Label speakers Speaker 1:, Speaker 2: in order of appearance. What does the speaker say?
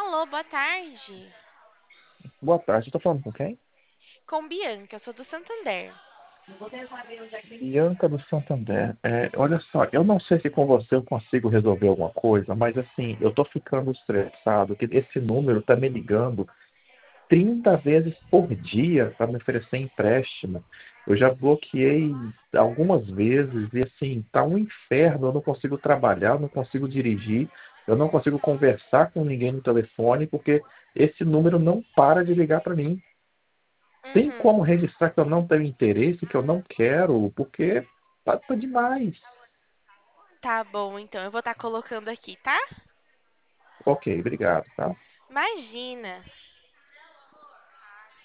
Speaker 1: Alô, boa tarde.
Speaker 2: Boa tarde, eu tô falando com quem?
Speaker 1: Com Bianca, sou do Santander.
Speaker 2: Bianca do Santander. Olha só, eu não sei se com você eu consigo resolver alguma coisa, mas assim, eu tô ficando estressado, que esse número tá me ligando 30 vezes por dia para me oferecer empréstimo. Eu já bloqueei algumas vezes e assim, tá um inferno, eu não consigo trabalhar, eu não consigo dirigir, eu não consigo conversar com ninguém no telefone, porque esse número não para de ligar para mim. Tem
Speaker 1: Uhum.
Speaker 2: como registrar que eu não tenho interesse, que eu não quero, porque tá demais.
Speaker 1: Tá bom, então eu vou estar colocando aqui, tá?
Speaker 2: Ok, obrigado, tá?
Speaker 1: Imagina.